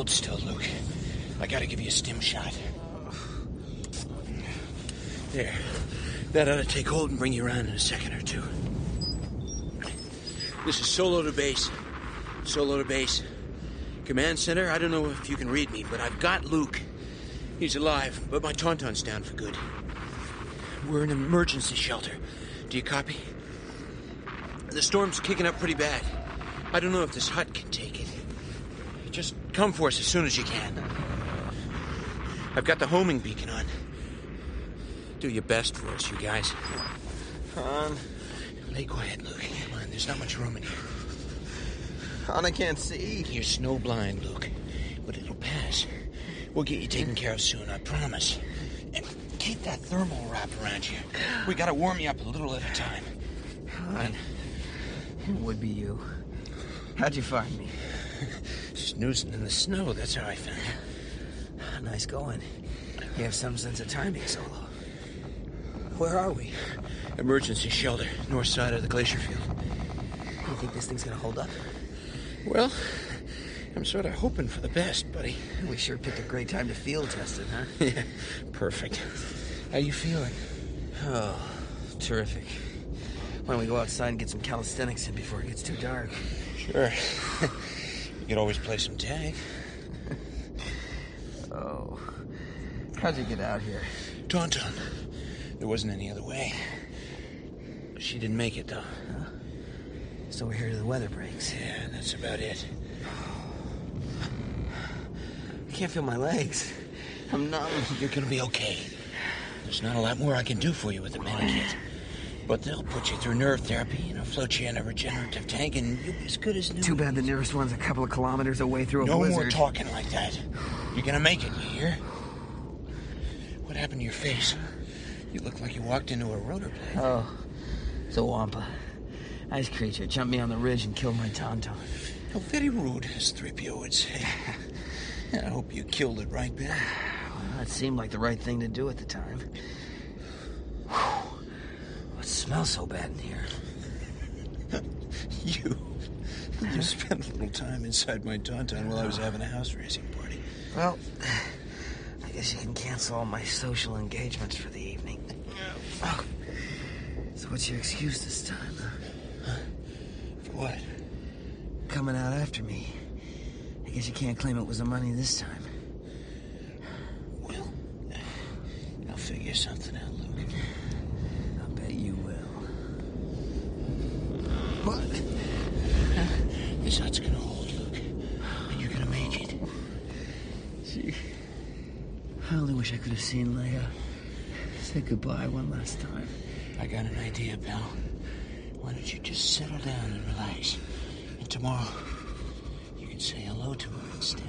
Hold still, Luke. I gotta give you a stim shot. There. That ought to take hold and bring you around in a second or two. This is Solo to base. Solo to base. Command center, I don't know if you can read me, but I've got Luke. He's alive, but my Tauntaun's down for good. We're in an emergency shelter. Do you copy? The storm's kicking up pretty bad. I don't know if this hut can take it. Just come for us as soon as you can. I've got the homing beacon on. Do your best for us, you guys. Han. Lay quiet, Luke. Come on, there's not much room in here. Han, I can't see. You're snowblind, Luke. But it'll pass. We'll get you taken care of soon, I promise. And keep that thermal wrap around you. We gotta warm you up a little at a time. Han, it would be you. How'd you find me? Snoozing in the snow, that's how I found you. Nice going. You have some sense of timing, Solo. Where are we? Emergency shelter, north side of the glacier field. You think this thing's gonna hold up? Well, I'm sort of hoping for the best, buddy. We sure picked a great time to field test it, huh? Yeah, perfect. How you feeling? Oh, terrific. Why don't we go outside and get some calisthenics in before it gets too dark? Sure. You could always play some tag. Oh. How'd you get out here? Tauntaun. There wasn't any other way. She didn't make it, though. Huh? So we're here till the weather breaks. Yeah, that's about it. I can't feel my legs. I'm numb. You're gonna be okay. There's not a lot more I can do for you with the medikit. But they'll put you through nerve therapy and float you in a regenerative tank, and you'll be as good as new. Too bad the nearest one's a couple of kilometers away through a blizzard. No more blizzard. talking like that. You're gonna make it, you hear? What happened to your face? You look like you walked into a rotor blade. Oh, it's a wampa. Ice creature jumped me on the ridge and killed my Tauntaun. How very rude, as 3PO would say. I hope you killed it right then. Well, it seemed like the right thing to do at the time. It smells so bad in here. You spent a little time inside my Tauntaun while I was having a house racing party. Well, I guess you can cancel all my social engagements for the evening. Oh. So what's your excuse this time, huh? For what? Coming out after me. I guess you can't claim it was the money this time. Well, I'll figure something out, Luke. I'll bet you will. What? This hut's gonna hold, Luke. And you're gonna make it. Gee. I only wish I could have seen Leia. Say goodbye one last time. I got an idea, pal. Why don't you just settle down and relax? And tomorrow, you can say hello to her instead.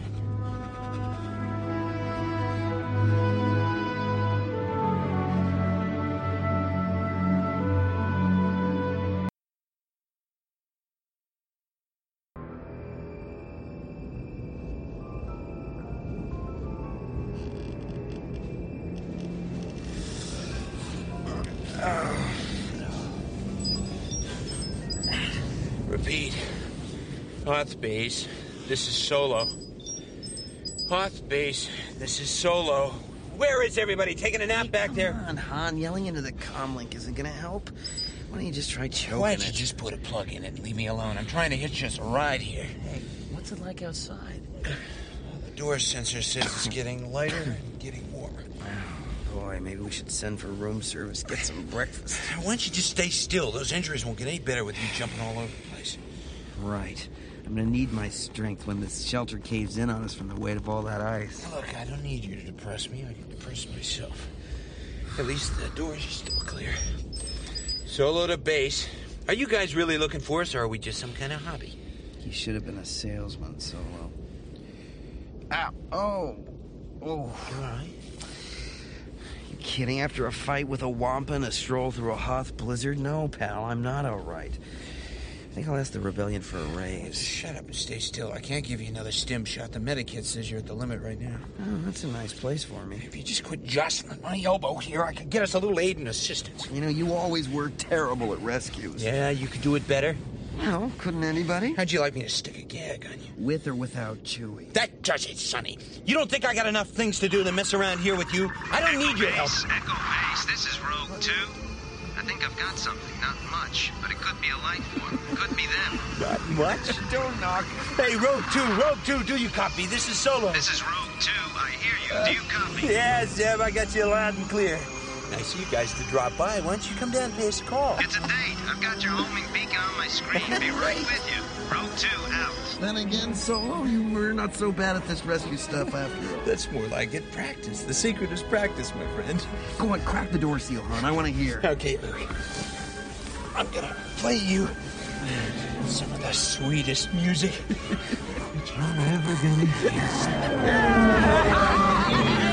Repeat. Hoth base, this is Solo. Hoth base, this is Solo. Where is everybody? Taking a nap back there? Come on, Han. Yelling into the comlink isn't gonna help. Why don't you just try choking Why don't you it? just put a plug in it and leave me alone? I'm trying to hitch us a ride here. Hey, what's it like outside? The door sensor says it's getting lighter and getting warmer. Oh, boy, maybe we should send for room service, get some breakfast. Why don't you just stay still? Those injuries won't get any better with you jumping all over the place. Right. I'm gonna need my strength when this shelter caves in on us from the weight of all that ice. Look, I don't need you to depress me. I can depress myself. At least the doors are still clear. Solo to base. Are you guys really looking for us, or are we just some kind of hobby? He should have been a salesman, Solo. Ow! Oh! Oh! You all right? You kidding? After a fight with a wampa and a stroll through a Hoth blizzard? No, pal, I'm not all right. I think I'll ask the rebellion for a raise. Shut up and stay still. I can't give you another stim shot. The medikit says you're at the limit right now. Oh, that's a nice place for me. If you just quit jostling my elbow here, I could get us a little aid and assistance. You know, you always were terrible at rescues. Yeah, you could do it better. Well, couldn't anybody? How'd you like me to stick a gag on you? With or without Chewie? That does it, Sonny. You don't think I got enough things to do than mess around here with you? I don't need your help. Echo Base, this is Rogue 2. I think I've got something, not much, but it could be a life form. Could be them. Not much? Don't knock. Hey, Rogue 2, do you copy? This is Solo. This is Rogue 2. I hear you. Do you copy? Yeah, Zeb, I got you loud and clear. Nice of you guys to drop by. Why don't you come down and pay us a call? It's a date. I've got your homing beacon on my screen. Be right with you. Rogue 2 out. Then again, Solo, you were not so bad at this rescue stuff after all. That's more like it. Practice. The secret is practice, my friend. Go on, crack the door seal, hon. I want to hear. Okay, Luke. I'm gonna play you some of the sweetest music you're ever gonna hear.